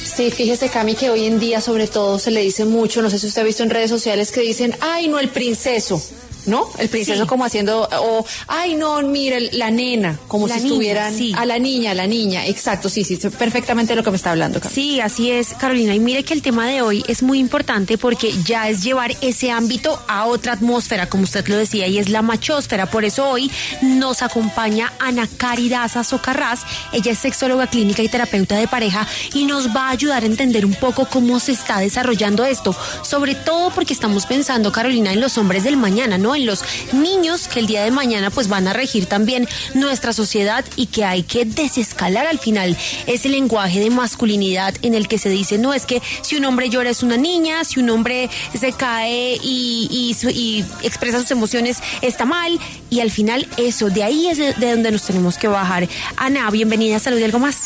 Sí, fíjese, Cami, que hoy en día sobre todo se le dice mucho, no sé si usted ha visto en redes sociales que dicen, ay, no, el princeso, ¿no? El princeso, sí, como haciendo, o, ay, no, mire, la nena, como la si niña, estuvieran, sí, a la niña, exacto, sí, perfectamente lo que me está hablando, Cami. Sí, así es, Carolina, y mire que el tema de hoy es muy importante porque ya es llevar ese ámbito a otra atmósfera, como usted lo decía, y es la machósfera. Por eso hoy nos acompaña Ana Caridaza Socarrás. Ella es sexóloga clínica y terapeuta de pareja y nos va a ayudar a entender un poco cómo se está desarrollando esto, sobre todo porque estamos pensando, Carolina, en los hombres del mañana, ¿no? En los niños que el día de mañana pues van a regir también nuestra sociedad y que hay que desescalar al final ese lenguaje de masculinidad en el que se dice, no, es que si un hombre llora es una niña, si un hombre se cae y expresa sus emociones está mal, y al final eso, de ahí es de donde nos tenemos que bajar. Ana, bienvenida, Salud y Algo Más.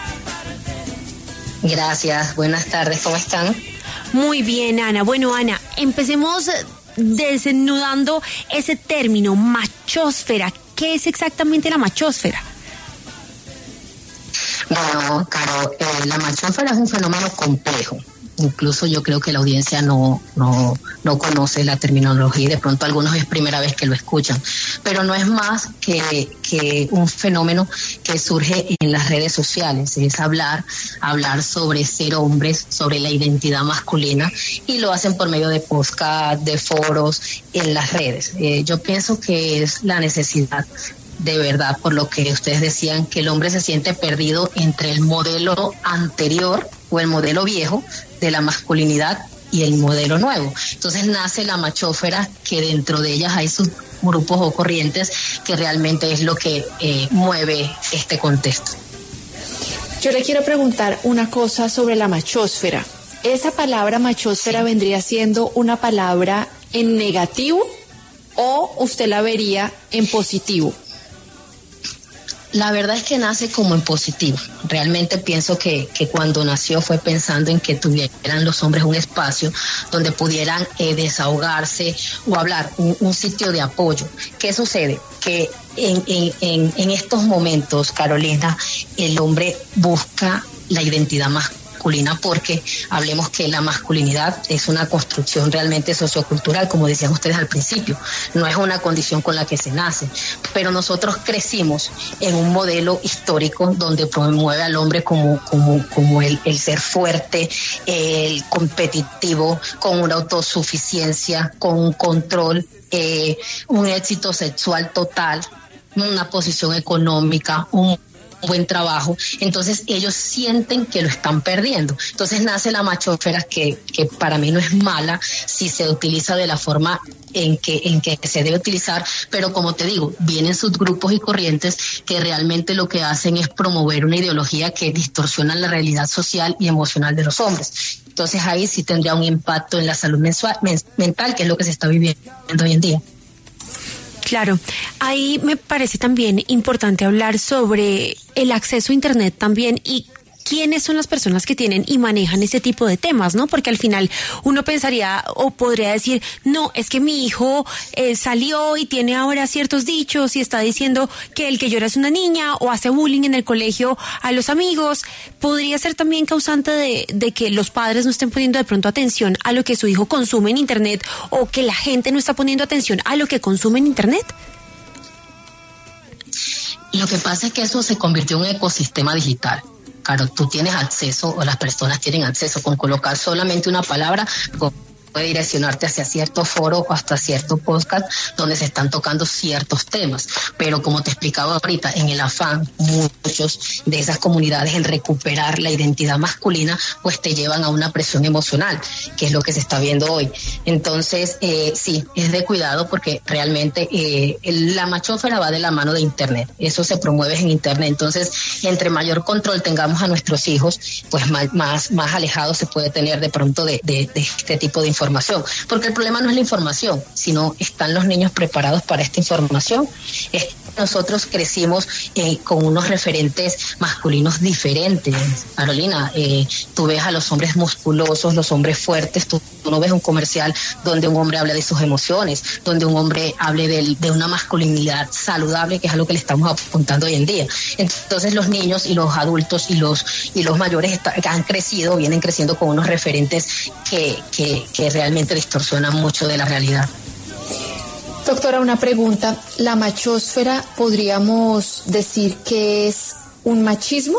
Gracias, buenas tardes, ¿cómo están? Muy bien, Ana. Bueno, Ana, empecemos desnudando ese término, machósfera. ¿Qué es exactamente la machósfera? Bueno, Caro, la machósfera es un fenómeno complejo. Incluso yo creo que la audiencia no conoce la terminología y de pronto algunos es primera vez que lo escuchan, pero no es más que un fenómeno que surge en las redes sociales, es hablar sobre ser hombres, sobre la identidad masculina, y lo hacen por medio de podcast, de foros en las redes. Yo pienso que es la necesidad, de verdad, por lo que ustedes decían, que el hombre se siente perdido entre el modelo anterior o el modelo viejo de la masculinidad y el modelo nuevo. Entonces nace la machósfera, que dentro de ellas hay sus grupos o corrientes que realmente es lo que mueve este contexto. Yo le quiero preguntar una cosa sobre la machósfera. ¿Esa palabra machósfera sí vendría siendo una palabra en negativo o usted la vería en positivo? La verdad es que nace como en positivo. Realmente pienso que cuando nació fue pensando en que tuvieran los hombres un espacio donde pudieran desahogarse o hablar, un sitio de apoyo. ¿Qué sucede? Que en estos momentos, Carolina, el hombre busca la identidad masculina, porque hablemos que la masculinidad es una construcción realmente sociocultural, como decían ustedes al principio, no es una condición con la que se nace, pero nosotros crecimos en un modelo histórico donde promueve al hombre como el ser fuerte, el competitivo, con una autosuficiencia, con un control, un éxito sexual total, una posición económica, un buen trabajo. Entonces ellos sienten que lo están perdiendo. Entonces nace la machósfera, que para mí no es mala si se utiliza de la forma en que se debe utilizar, pero como te digo, vienen subgrupos y corrientes que realmente lo que hacen es promover una ideología que distorsiona la realidad social y emocional de los hombres. Entonces ahí sí tendría un impacto en la salud mental, que es lo que se está viviendo hoy en día. Claro, ahí me parece también importante hablar sobre el acceso a Internet también y quiénes son las personas que tienen y manejan ese tipo de temas, ¿no? Porque al final uno pensaría o podría decir, no, es que mi hijo salió y tiene ahora ciertos dichos y está diciendo que el que llora es una niña o hace bullying en el colegio a los amigos. Podría ser también causante de que los padres no estén poniendo de pronto atención a lo que su hijo consume en Internet, o que la gente no está poniendo atención a lo que consume en Internet. Lo que pasa es que eso se convirtió en un ecosistema digital. Claro, tú tienes acceso, o las personas tienen acceso, con colocar solamente una palabra, puede direccionarte hacia cierto foro o hasta cierto podcast donde se están tocando ciertos temas. Pero como te explicaba ahorita, en el afán, muchos de esas comunidades en recuperar la identidad masculina, pues te llevan a una presión emocional, que es lo que se está viendo hoy. Entonces, sí, es de cuidado, porque realmente la machósfera va de la mano de Internet. Eso se promueve en Internet. Entonces, entre mayor control tengamos a nuestros hijos, pues más alejados se puede tener de pronto de este tipo de información. Porque el problema no es la información, sino están los niños preparados para esta información. nosotros crecimos con unos referentes masculinos diferentes. Carolina, tú ves a los hombres musculosos, los hombres fuertes, tú no ves un comercial donde un hombre habla de sus emociones, donde un hombre hable de una masculinidad saludable, que es algo que le estamos apuntando hoy en día. Entonces los niños y los adultos y los mayores que han crecido, vienen creciendo con unos referentes que realmente distorsionan mucho de la realidad. Doctora, una pregunta. ¿La machósfera podríamos decir que es un machismo?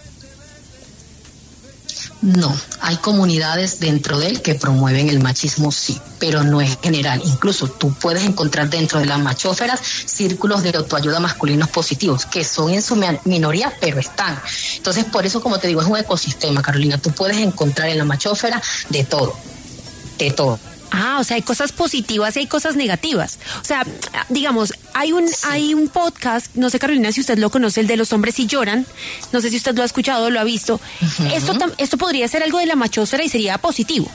No, hay comunidades dentro de él que promueven el machismo, sí, pero no es general. Incluso tú puedes encontrar dentro de las machósferas círculos de autoayuda masculinos positivos, que son en su minoría, pero están. Entonces, por eso, como te digo, es un ecosistema, Carolina. Tú puedes encontrar en la machósfera de todo, de todo. Ah, o sea, hay cosas positivas y hay cosas negativas. O sea, digamos, hay un podcast, no sé, Carolina, si usted lo conoce, el de Los hombres sí lloran. No sé si usted lo ha escuchado o lo ha visto. Uh-huh. Esto podría ser algo de la machósfera y sería positivo.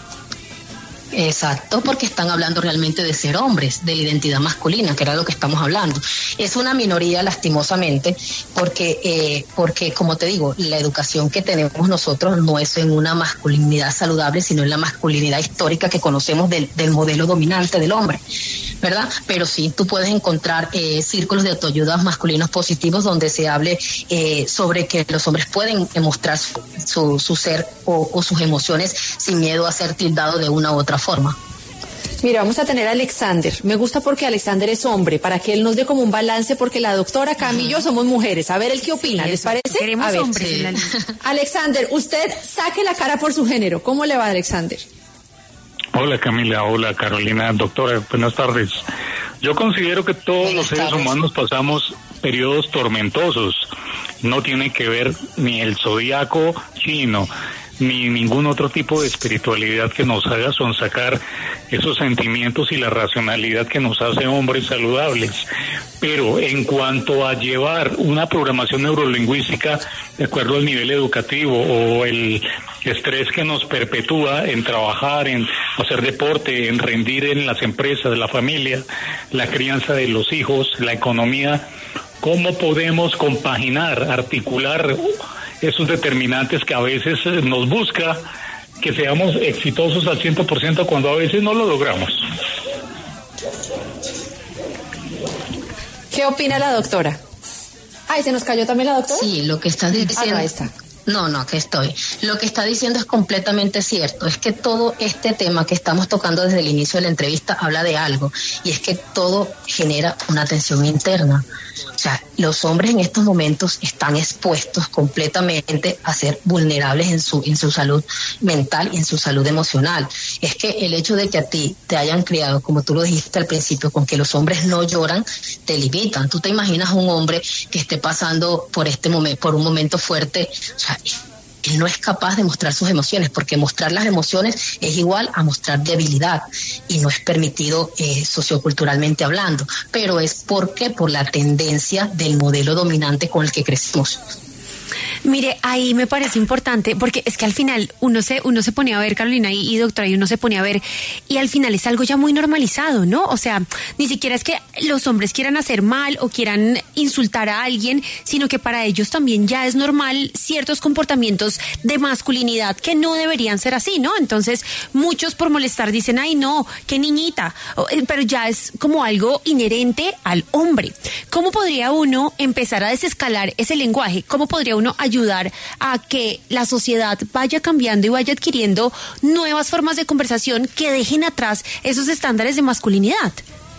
Exacto, porque están hablando realmente de ser hombres, de la identidad masculina, que era lo que estamos hablando. Es una minoría, lastimosamente, porque como te digo, la educación que tenemos nosotros no es en una masculinidad saludable, sino en la masculinidad histórica que conocemos del modelo dominante del hombre, ¿verdad? Pero sí, tú puedes encontrar círculos de autoayuda masculinos positivos donde se hable sobre que los hombres pueden mostrar su ser o sus emociones sin miedo a ser tildados de una u otra forma. Mira, vamos a tener a Alexander. Me gusta porque Alexander es hombre, para que él nos dé como un balance, porque la doctora Cami y yo somos mujeres. A ver, ¿él qué opina? ¿Les parece? Queremos a ver, hombres. Sí. Alexander, usted saque la cara por su género. ¿Cómo le va, Alexander? Hola, Camila. Hola, Carolina. Doctora, buenas tardes. Yo considero que todos los seres humanos pasamos periodos tormentosos. No tiene que ver ni el zodiaco chino, ni ningún otro tipo de espiritualidad que nos haga sonsacar esos sentimientos y la racionalidad que nos hace hombres saludables. Pero en cuanto a llevar una programación neurolingüística de acuerdo al nivel educativo o el estrés que nos perpetúa en trabajar, en hacer deporte, en rendir en las empresas, la familia, la crianza de los hijos, la economía, ¿cómo podemos compaginar, articular esos determinantes que a veces nos busca que seamos exitosos al 100% cuando a veces no lo logramos? ¿Qué opina la doctora? Ay, ¿se nos cayó también la doctora? Sí, lo que está diciendo... ahí está. No, aquí estoy. Lo que está diciendo es completamente cierto. Es que todo este tema que estamos tocando desde el inicio de la entrevista habla de algo, y es que todo genera una tensión interna. O sea, los hombres en estos momentos están expuestos completamente a ser vulnerables en su salud mental y en su salud emocional. Es que el hecho de que a ti te hayan criado, como tú lo dijiste al principio, con que los hombres no lloran, te limitan. Tú te imaginas un hombre que esté pasando por un momento fuerte. O sea, él no es capaz de mostrar sus emociones, porque mostrar las emociones es igual a mostrar debilidad y no es permitido socioculturalmente hablando. Pero es por la tendencia del modelo dominante con el que crecimos. Mire, ahí me parece importante, porque es que al final uno se pone a ver, Carolina y doctora, y uno se pone a ver, y al final es algo ya muy normalizado, ¿no? O sea, ni siquiera es que los hombres quieran hacer mal o quieran insultar a alguien, sino que para ellos también ya es normal ciertos comportamientos de masculinidad que no deberían ser así, ¿no? Entonces, muchos por molestar dicen, ay no, qué niñita, pero ya es como algo inherente al hombre. ¿Cómo podría uno empezar a desescalar ese lenguaje? ¿Cómo podría uno ayudar a que la sociedad vaya cambiando y vaya adquiriendo nuevas formas de conversación que dejen atrás esos estándares de masculinidad?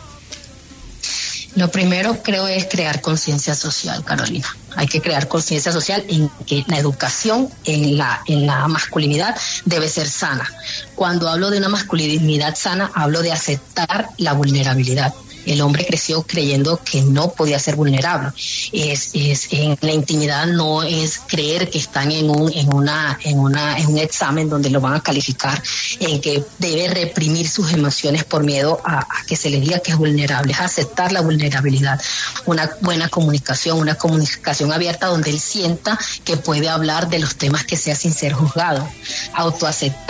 Lo primero, creo, es crear conciencia social, Carolina. Hay que crear conciencia social en que la educación en la masculinidad debe ser sana. Cuando hablo de una masculinidad sana, hablo de aceptar la vulnerabilidad. El hombre creció creyendo que no podía ser vulnerable. En la intimidad no es creer que están en un examen donde lo van a calificar, en que debe reprimir sus emociones por miedo a que se le diga que es vulnerable. Es aceptar la vulnerabilidad, una buena comunicación, una comunicación abierta donde él sienta que puede hablar de los temas que sea sin ser juzgado.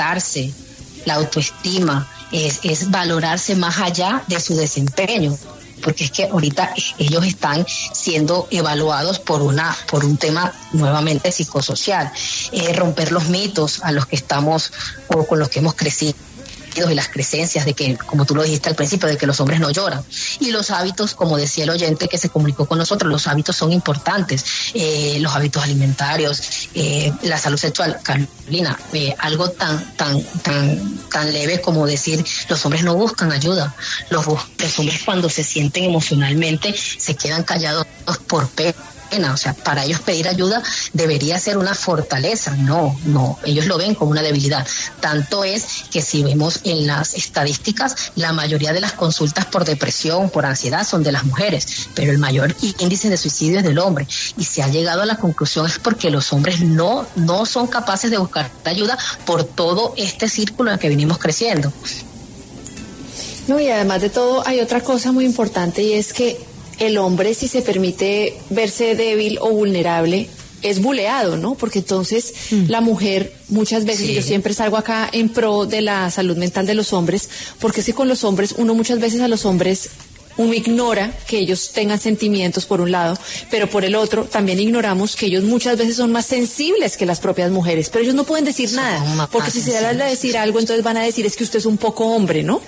Autoaceptarse, la autoestima, es valorarse más allá de su desempeño. porque es que ahorita ellos están siendo evaluados por un tema nuevamente psicosocial, romper los mitos a los que estamos o con los que hemos crecido y las creencias de que, como tú lo dijiste al principio, de que los hombres no lloran. Y los hábitos, como decía el oyente que se comunicó con nosotros, los hábitos son importantes, los hábitos alimentarios, la salud sexual. Carolina, algo tan leve como decir, los hombres no buscan ayuda, los hombres cuando se sienten emocionalmente se quedan callados por pena. O sea, para ellos pedir ayuda debería ser una fortaleza. No, ellos lo ven como una debilidad. Tanto es que si vemos en las estadísticas, la mayoría de las consultas por depresión, por ansiedad son de las mujeres, pero el mayor índice de suicidio es del hombre. Y se ha llegado a la conclusión es porque los hombres no son capaces de buscar ayuda por todo este círculo en el que venimos creciendo. No, y además de todo hay otra cosa muy importante, y es que el hombre, si se permite verse débil o vulnerable, es buleado, ¿no? Porque entonces la mujer muchas veces, y yo siempre salgo acá en pro de la salud mental de los hombres, porque es que con los hombres, uno muchas veces a los hombres, uno ignora que ellos tengan sentimientos por un lado, pero por el otro también ignoramos que ellos muchas veces son más sensibles que las propias mujeres, pero ellos no pueden decir nada, porque si se les da a decir algo, entonces van a decir es que usted es un poco hombre, ¿no?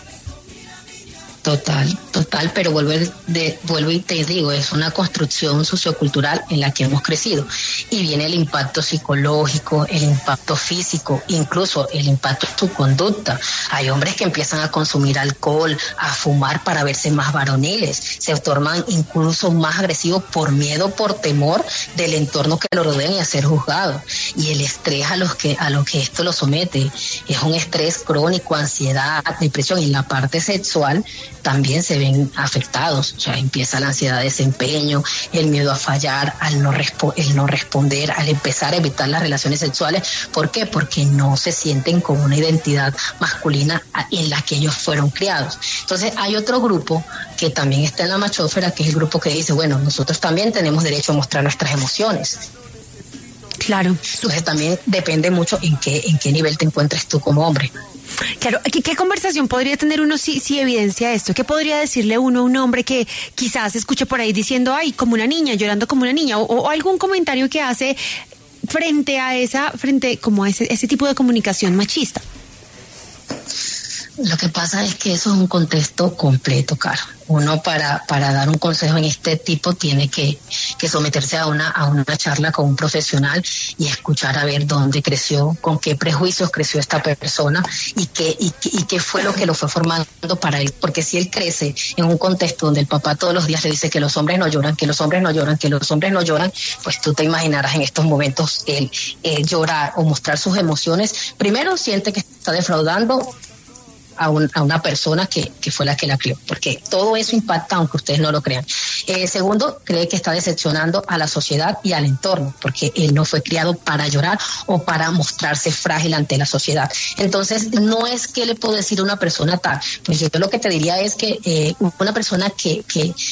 Total, pero vuelvo y te digo, es una construcción sociocultural en la que hemos crecido, y viene el impacto psicológico, el impacto físico, incluso el impacto en su conducta. Hay hombres que empiezan a consumir alcohol, a fumar para verse más varoniles, se tornan incluso más agresivos por miedo, por temor del entorno que lo rodean y a ser juzgados. Y el estrés a lo que esto lo somete es un estrés crónico, ansiedad, depresión, y en la parte sexual también se ven afectados. O sea, empieza la ansiedad de desempeño, el miedo a fallar, el no responder, al empezar a evitar las relaciones sexuales. ¿Por qué? Porque no se sienten con una identidad masculina en la que ellos fueron criados. Entonces hay otro grupo que también está en la machósfera, que es el grupo que dice, bueno, nosotros también tenemos derecho a mostrar nuestras emociones. Claro. Entonces también depende mucho en qué nivel te encuentres tú como hombre. Claro, ¿qué conversación podría tener uno si evidencia esto? ¿Qué podría decirle uno a un hombre que quizás escuche por ahí diciendo, ay, como una niña, llorando como una niña, o algún comentario que hace frente a ese tipo de comunicación machista? Lo que pasa es que eso es un contexto completo, Caro. Uno para dar un consejo en este tipo tiene que someterse a una charla con un profesional y escuchar a ver dónde creció, con qué prejuicios creció esta persona y qué fue lo que lo fue formando para él. Porque si él crece en un contexto donde el papá todos los días le dice que los hombres no lloran, que los hombres no lloran, que los hombres no lloran, pues tú te imaginarás en estos momentos él llorar o mostrar sus emociones. Primero siente que está defraudando a una persona que fue la que la crió, porque todo eso impacta aunque ustedes no lo crean. Segundo, cree que está decepcionando a la sociedad y al entorno, porque él no fue criado para llorar o para mostrarse frágil ante la sociedad. Entonces, no es que le puedo decir a una persona tal, pues yo lo que te diría es que una persona que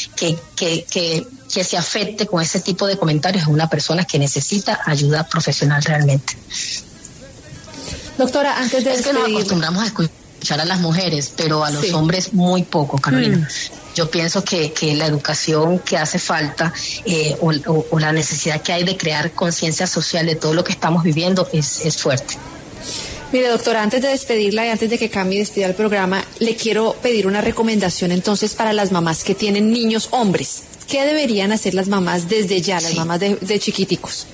se afecte con ese tipo de comentarios es una persona que necesita ayuda profesional realmente. Doctora, antes de despedir, nos acostumbramos a escuchar a las mujeres, pero a los hombres muy poco, Carolina. Yo pienso que la educación que hace falta o la necesidad que hay de crear conciencia social de todo lo que estamos viviendo es fuerte. Mire, doctora, antes de despedirla y antes de que Cami despida el programa, le quiero pedir una recomendación entonces para las mamás que tienen niños hombres. ¿Qué deberían hacer las mamás desde ya, las mamás de chiquiticos?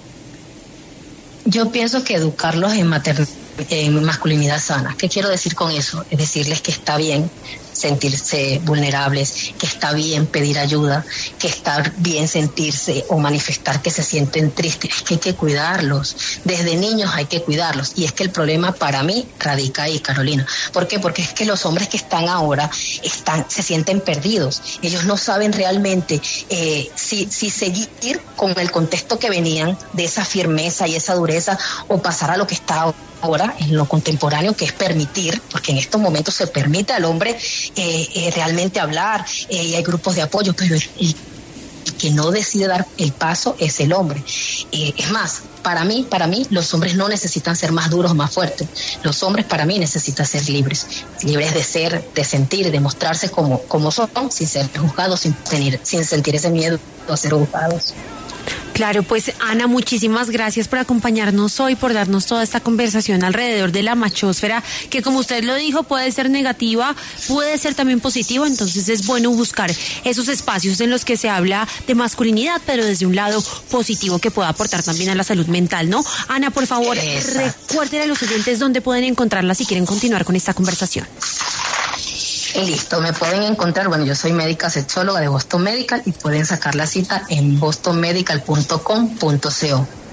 Yo pienso que educarlos en masculinidad sana. ¿Qué quiero decir con eso? Es decirles que está bien sentirse vulnerables, que está bien pedir ayuda, que está bien sentirse o manifestar que se sienten tristes. Es que hay que cuidarlos. Desde niños hay que cuidarlos. Y es que el problema para mí radica ahí, Carolina. ¿Por qué? Porque es que los hombres que están ahora se sienten perdidos. Ellos no saben realmente si seguir con el contexto que venían, de esa firmeza y esa dureza, o pasar a lo que está ahora en lo contemporáneo, que es permitir, porque en estos momentos se permite al hombre realmente hablar, y hay grupos de apoyo, pero y que no decide dar el paso es el hombre. Es más, para mí, los hombres no necesitan ser más duros o más fuertes. Los hombres, para mí, necesitan ser libres de ser, de sentir, de mostrarse como son, sin ser juzgados, sin sentir ese miedo a ser juzgados. Claro, pues Ana, muchísimas gracias por acompañarnos hoy, por darnos toda esta conversación alrededor de la machósfera, que como usted lo dijo, puede ser negativa, puede ser también positiva, entonces es bueno buscar esos espacios en los que se habla de masculinidad, pero desde un lado positivo que pueda aportar también a la salud mental, ¿no? Ana, por favor, recuerden a los oyentes dónde pueden encontrarla si quieren continuar con esta conversación. Listo, me pueden encontrar, yo soy médica sexóloga de Boston Medical y pueden sacar la cita en bostonmedical.com.co.